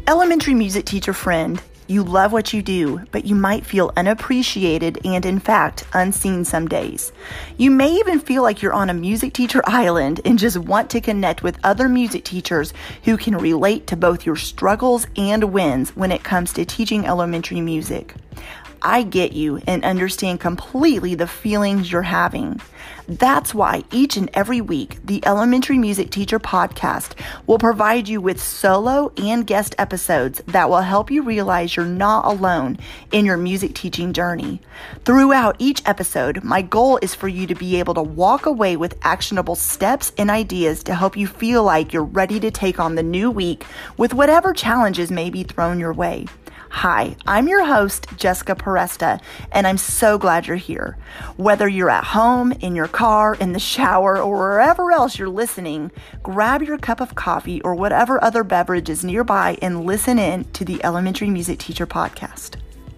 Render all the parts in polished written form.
Elementary music teacher friend, you love what you do, but you might feel unappreciated and, in fact, unseen some days. You may even feel like you're on a music teacher island and just want to connect with other music teachers who can relate to both your struggles and wins when it comes to teaching elementary music. I get you and understand completely the feelings you're having. That's why each and every week, the Elementary Music Teacher Podcast will provide you with solo and guest episodes that will help you realize you're not alone in your music teaching journey. Throughout each episode, my goal is for you to be able to walk away with actionable steps and ideas to help you feel like you're ready to take on the new week with whatever challenges may be thrown your way. Hi, I'm your host, Jessica Peresta, and I'm so glad you're here. Whether you're at home, in your car, in the shower, or wherever else you're listening, grab your cup of coffee or whatever other beverage is nearby and listen in to the Elementary Music Teacher Podcast.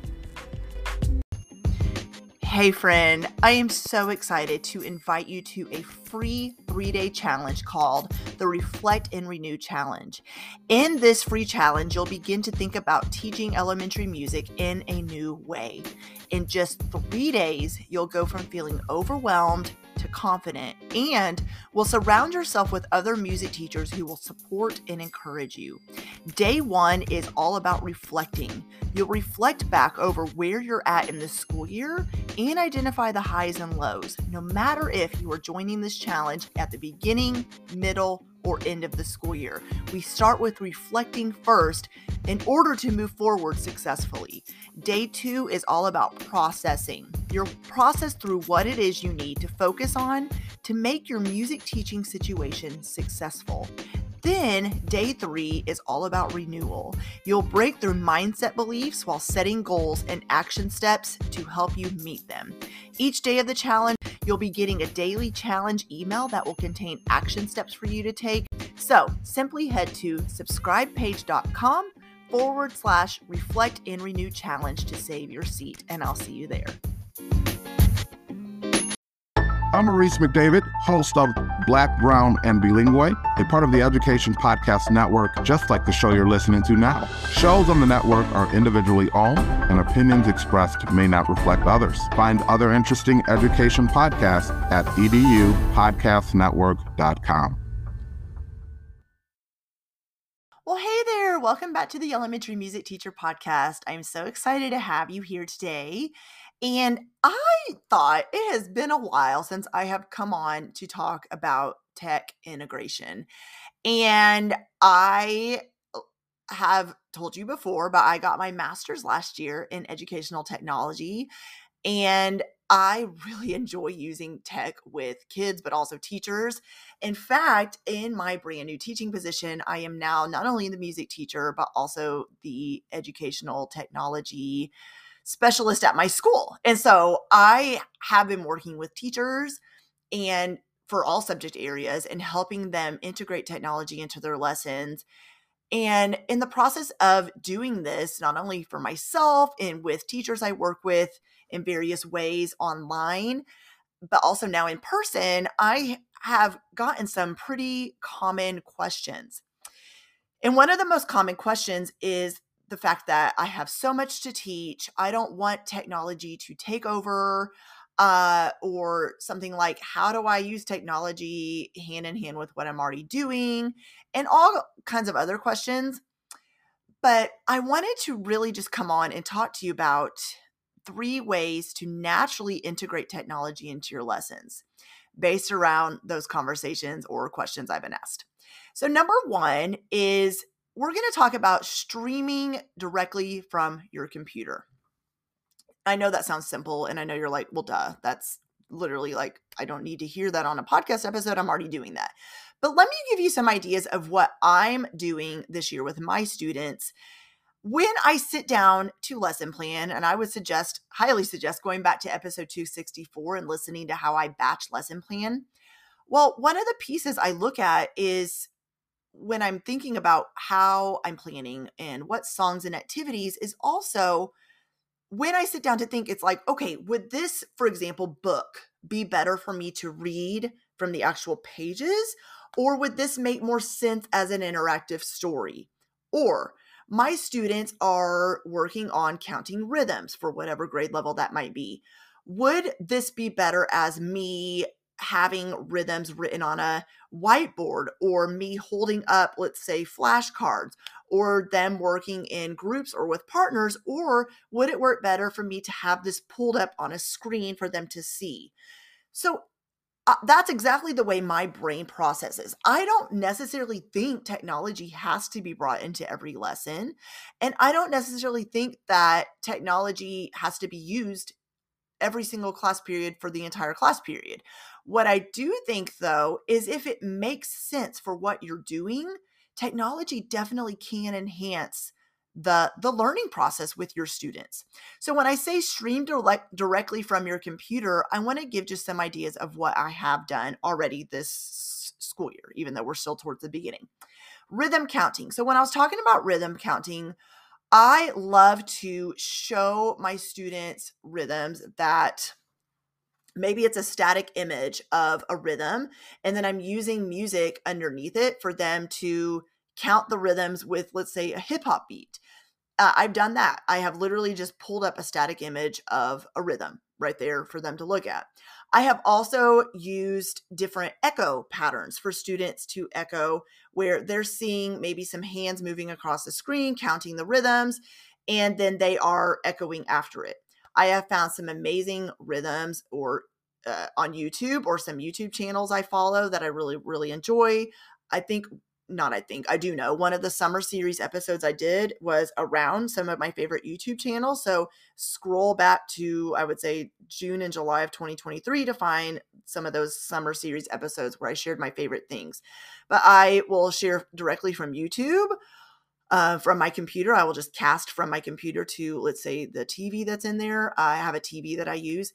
Hey friend, I am so excited to invite you to a free 3-day challenge called the Reflect and Renew Challenge. In this free challenge, you'll begin to think about teaching elementary music in a new way. In just 3 days, you'll go from feeling overwhelmed to confident and will surround yourself with other music teachers who will support and encourage you. Day 1 is all about reflecting. You'll reflect back over where you're at in this school year and identify the highs and lows, no matter if you are joining this challenge at the beginning, middle, or end of the school year. We start with reflecting first in order to move forward successfully. Day 2 is all about processing. You'll process through what it is you need to focus on to make your music teaching situation successful. Then day 3 is all about renewal. You'll break through mindset beliefs while setting goals and action steps to help you meet them. Each day of the challenge, you'll be getting a daily challenge email that will contain action steps for you to take. So simply head to subscribepage.com/reflect and renew challenge to save your seat, and I'll see you there. I'm Maurice McDavid, host of Black, Brown, and Bilingual, a part of the Education Podcast Network, just like the show you're listening to now. Shows on the network are individually owned, and opinions expressed may not reflect others. Find other interesting education podcasts at edupodcastnetwork.com. Well, hey there. Welcome back to the Elementary Music Teacher Podcast. I'm so excited to have you here today. And I thought it has been a while since I have come on to talk about tech integration. And I have told you before, but I got my master's last year in educational technology. And I really enjoy using tech with kids, but also teachers. In fact, in my brand new teaching position, I am now not only the music teacher, but also the educational technology specialist at my school. And so I have been working with teachers and for all subject areas and helping them integrate technology into their lessons. And in the process of doing this, not only for myself and with teachers I work with in various ways online, but also now in person, I have gotten some pretty common questions. And one of the most common questions is the fact that I have so much to teach. I don't want technology to take over, or something like, how do I use technology hand in hand with what I'm already doing, and all kinds of other questions. But I wanted to really just come on and talk to you about 3 ways to naturally integrate technology into your lessons based around those conversations or questions I've been asked. So number 1 is we're going to talk about streaming directly from your computer. I know that sounds simple, and I know you're like, well, duh, that's literally like, I don't need to hear that on a podcast episode. I'm already doing that. But let me give you some ideas of what I'm doing this year with my students when I sit down to lesson plan. And I would highly suggest going back to episode 264 and listening to how I batch lesson plan. Well, one of the pieces I look at is when I'm thinking about how I'm planning and what songs and activities is also when I sit down to think, it's like, okay, would this, for example, book be better for me to read from the actual pages? Or would this make more sense as an interactive story? Or my students are working on counting rhythms for whatever grade level that might be. Would this be better as me having rhythms written on a whiteboard, or me holding up, let's say, flashcards, or them working in groups or with partners? Or would it work better for me to have this pulled up on a screen for them to see? So that's exactly the way my brain processes. I don't necessarily think technology has to be brought into every lesson. And I don't necessarily think that technology has to be used every single class period for the entire class period. What I do think, though, is if it makes sense for what you're doing, technology definitely can enhance the learning process with your students. So when I say stream directly from your computer, I want to give just some ideas of what I have done already this school year, even though we're still towards the beginning. Rhythm counting. So when I was talking about rhythm counting, I love to show my students rhythms that maybe it's a static image of a rhythm, and then I'm using music underneath it for them to count the rhythms with, let's say, a hip hop beat. I've done that. I have literally just pulled up a static image of a rhythm right there for them to look at. I have also used different echo patterns for students to echo, where they're seeing maybe some hands moving across the screen, counting the rhythms, and then they are echoing after it. I have found some amazing rhythms or on YouTube, or some YouTube channels I follow that I really, really enjoy. I think not I think, I do know one of the summer series episodes I did was around some of my favorite YouTube channels. So scroll back to, I would say, June and July of 2023 to find some of those summer series episodes where I shared my favorite things. But I will share directly from YouTube. From my computer, I will just cast from my computer to, let's say, the TV that's in there. I have a TV that I use.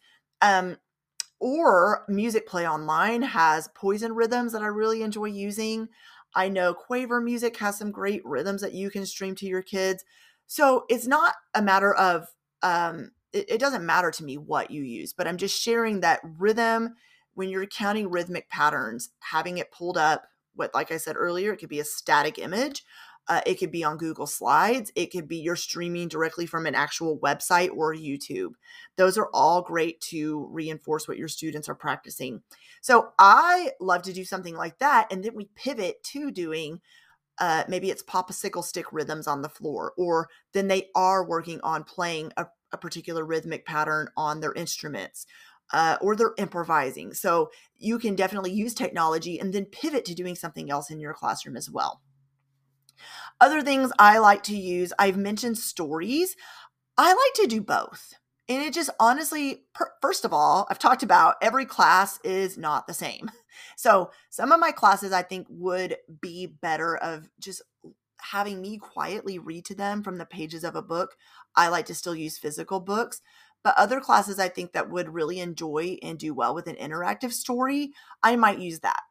Or Music Play Online has Poison rhythms that I really enjoy using. I know Quaver Music has some great rhythms that you can stream to your kids. So it's not a matter of, it doesn't matter to me what you use, but I'm just sharing that rhythm. When you're counting rhythmic patterns, having it pulled up, like I said earlier, it could be a static image. It could be on Google Slides. It could be you're streaming directly from an actual website or YouTube. Those are all great to reinforce what your students are practicing. So I love to do something like that. And then we pivot to doing maybe it's popsicle stick rhythms on the floor, or then they are working on playing a particular rhythmic pattern on their instruments. Or they're improvising. So you can definitely use technology and then pivot to doing something else in your classroom as well. Other things I like to use, I've mentioned stories. I like to do both. And it just honestly, first of all, I've talked about every class is not the same. So some of my classes I think would be better of just having me quietly read to them from the pages of a book. I like to still use physical books. But other classes I think that would really enjoy and do well with an interactive story, I might use that.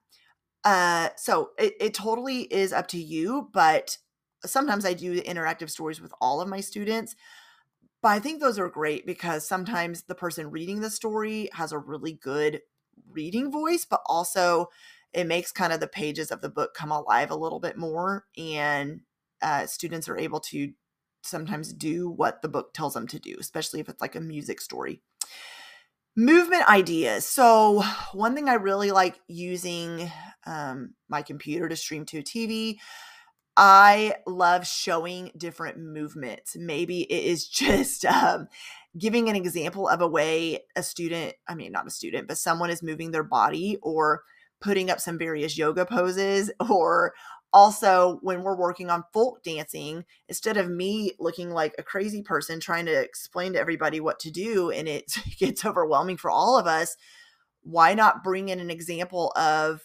So it totally is up to you, but sometimes I do interactive stories with all of my students. But I think those are great because sometimes the person reading the story has a really good reading voice, but also it makes kind of the pages of the book come alive a little bit more. And students are able to sometimes do what the book tells them to do, especially if it's like a music story. Movement ideas. So one thing I really like using my computer to stream to a TV, I love showing different movements. Maybe it is just giving an example of a way a student, I mean, not a student, but someone is moving their body, or putting up some various yoga poses. Or also when we're working on folk dancing, instead of me looking like a crazy person trying to explain to everybody what to do and it gets overwhelming for all of us, why not bring in an example of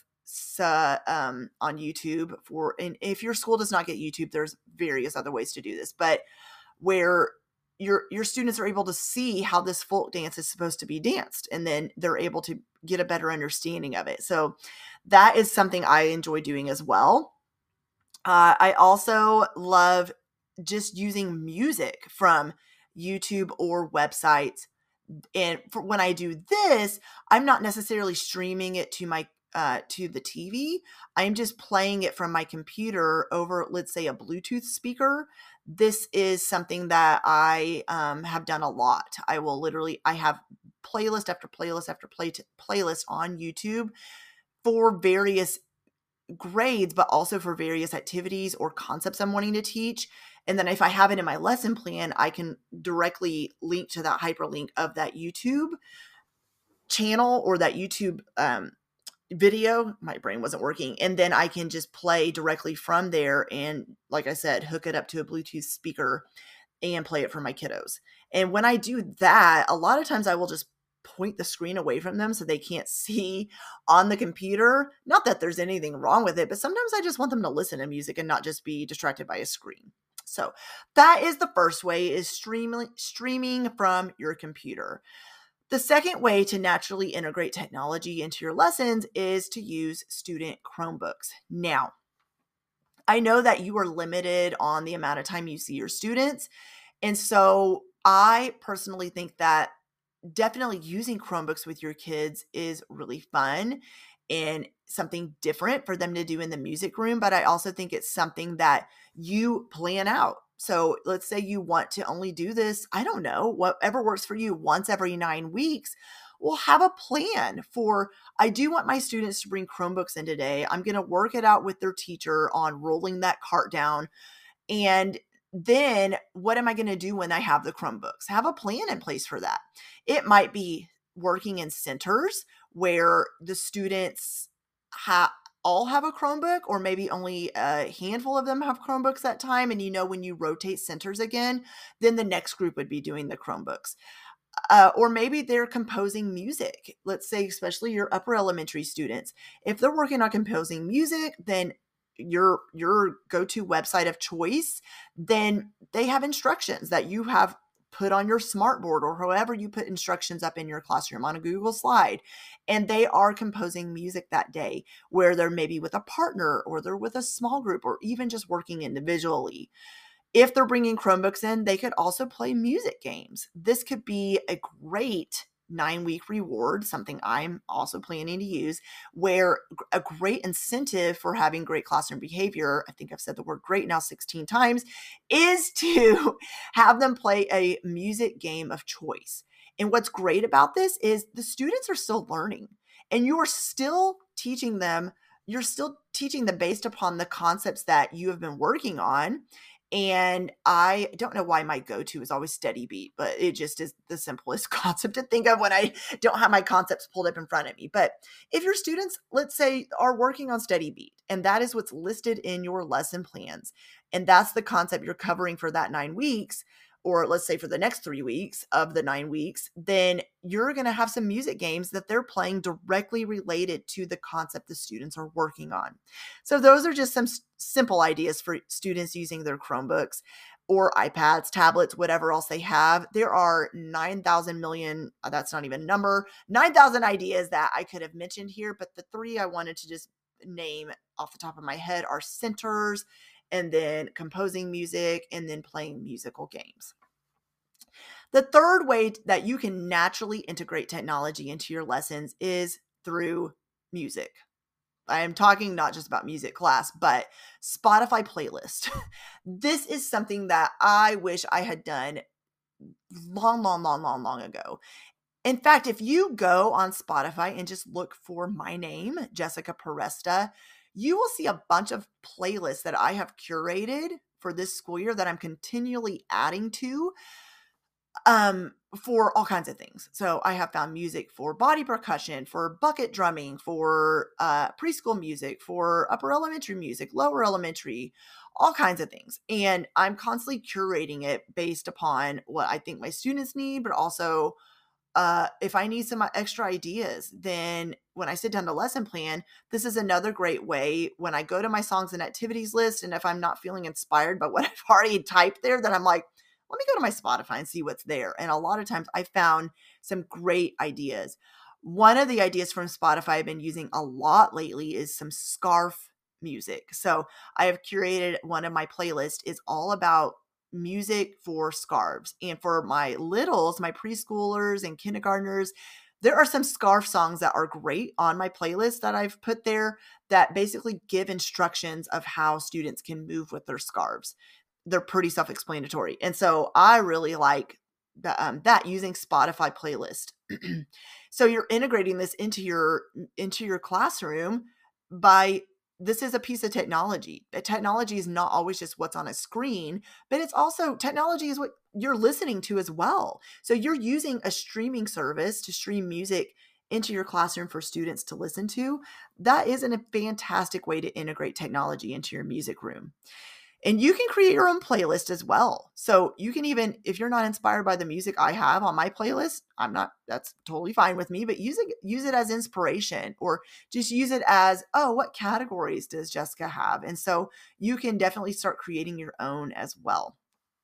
on YouTube and if your school does not get YouTube, there's various other ways to do this, but where your students are able to see how this folk dance is supposed to be danced, and then they're able to get a better understanding of it. So that is something I enjoy doing as well. I also love just using music from YouTube or websites. And when I do this, I'm not necessarily streaming it to my to the TV. I'm just playing it from my computer over, let's say, a Bluetooth speaker. This is something that I have done a lot. I have playlist after playlist after playlist on YouTube for various grades, but also for various activities or concepts I'm wanting to teach. And then if I have it in my lesson plan, I can directly link to that hyperlink of that YouTube channel or that YouTube video. My brain wasn't working. And then I can just play directly from there. And like I said, hook it up to a Bluetooth speaker and play it for my kiddos. And when I do that, a lot of times I will just point the screen away from them so they can't see on the computer. Not that there's anything wrong with it, but sometimes I just want them to listen to music and not just be distracted by a screen. So that is the first way, is streaming from your computer. The second way to naturally integrate technology into your lessons is to use student Chromebooks. Now, I know that you are limited on the amount of time you see your students. And so I personally think that definitely using Chromebooks with your kids is really fun and something different for them to do in the music room. But I also think it's something that you plan out. So let's say you want to only do this, I don't know, whatever works for you, once every 9 weeks. We'll have a plan for, I do want my students to bring Chromebooks in today. I'm going to work it out with their teacher on rolling that cart down. And then what am I going to do when I have the Chromebooks? Have a plan in place for that. It might be working in centers where the students all have a Chromebook, or maybe only a handful of them have Chromebooks at time. And when you rotate centers again, then the next group would be doing the Chromebooks. Or maybe they're composing music. Let's say, especially your upper elementary students, if they're working on composing music, then your go-to website of choice, then they have instructions that you have put on your smartboard or however you put instructions up in your classroom on a Google slide. And they are composing music that day, where they're maybe with a partner or they're with a small group or even just working individually. If they're bringing Chromebooks in, they could also play music games. This could be a great 9-week reward, something I'm also planning to use, where a great incentive for having great classroom behavior, I think I've said the word great now 16 times, is to have them play a music game of choice. And what's great about this is the students are still learning, and you're still teaching them. You're still teaching them based upon the concepts that you have been working on. And I don't know why my go-to is always steady beat, but it just is the simplest concept to think of when I don't have my concepts pulled up in front of me. But if your students, let's say, are working on steady beat, and that is what's listed in your lesson plans, and that's the concept you're covering for that 9 weeks, or let's say for the next 3 weeks of the 9 weeks, then you're going to have some music games that they're playing directly related to the concept the students are working on. So those are just some simple ideas for students using their Chromebooks or iPads, tablets, whatever else they have. There are 9,000 million, that's not even a number, 9,000 ideas that I could have mentioned here, but the 3 I wanted to just name off the top of my head are centers, and then composing music, and then playing musical games. The third way that you can naturally integrate technology into your lessons is through music. I am talking not just about music class, but Spotify playlist. This is something that I wish I had done long ago. In fact, if you go on Spotify and just look for my name, Jessica Peresta, you will see a bunch of playlists that I have curated for this school year that I'm continually adding to for all kinds of things. So I have found music for body percussion, for bucket drumming, for preschool music, for upper elementary music, lower elementary, all kinds of things. And I'm constantly curating it based upon what I think my students need, but also if I need some extra ideas, then when I sit down to lesson plan, this is another great way when I go to my songs and activities list. And if I'm not feeling inspired by what I've already typed there, then I'm like, let me go to my Spotify and see what's there. And a lot of times I found some great ideas. One of the ideas from Spotify I've been using a lot lately is some scarf music. So I have curated one of my playlists is all about music for scarves. And for my littles, my preschoolers and kindergartners, There are some scarf songs that are great on my playlist that I've put there that basically give instructions of how students can move with their scarves. They're pretty self-explanatory. And so I really like that using Spotify playlist. So you're integrating this into your classroom this is a piece of technology. Technology is not always just what's on a screen, but it's also technology is what you're listening to as well. So you're using a streaming service to stream music into your classroom for students to listen to. That is a fantastic way to integrate technology into your music room. And you can create your own playlist as well. So you can even, if you're not inspired by the music I have on my playlist, that's totally fine with me, but use it as inspiration, or just use it as, oh, what categories does Jessica have? And so you can definitely start creating your own as well.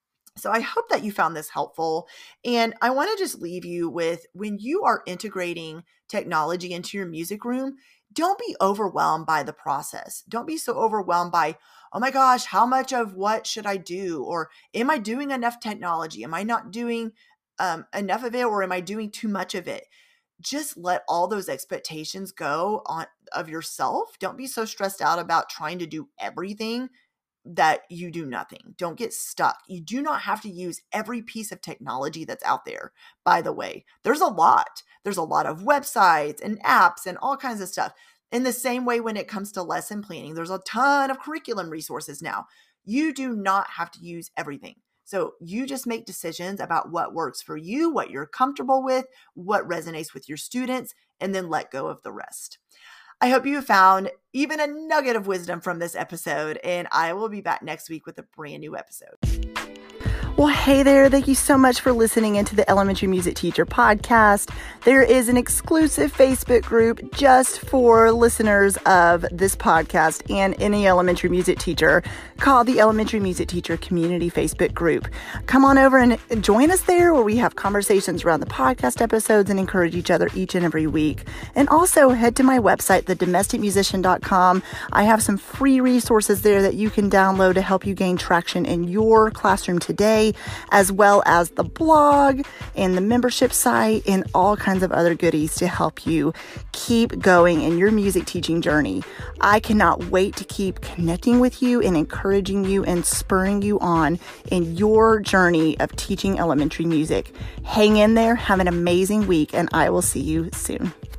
So I hope that you found this helpful. And I want to just leave you with, when you are integrating technology into your music room, don't be overwhelmed by the process. Don't be so overwhelmed by, oh my gosh, how much of what should I do? Or am I doing enough technology? Am I not doing enough of it? Or am I doing too much of it? Just let all those expectations go of yourself. Don't be so stressed out about trying to do everything that you do nothing. Don't get stuck. You do not have to use every piece of technology that's out there. By the way, there's a lot. There's a lot of websites and apps and all kinds of stuff. In the same way, when it comes to lesson planning, there's a ton of curriculum resources now. You do not have to use everything. So you just make decisions about what works for you, what you're comfortable with, what resonates with your students, and then let go of the rest. I hope you found even a nugget of wisdom from this episode, and I will be back next week with a brand new episode. Well, hey there. Thank you so much for listening into the Elementary Music Teacher podcast. There is an exclusive Facebook group just for listeners of this podcast and any elementary music teacher called the Elementary Music Teacher Community Facebook group. Come on over and join us there, where we have conversations around the podcast episodes and encourage each other each and every week. And also head to my website, thedomesticmusician.com. I have some free resources there that you can download to help you gain traction in your classroom today, as well as the blog and the membership site and all kinds of other goodies to help you keep going in your music teaching journey. I cannot wait to keep connecting with you and encouraging you and spurring you on in your journey of teaching elementary music. Hang in there, have an amazing week, and I will see you soon.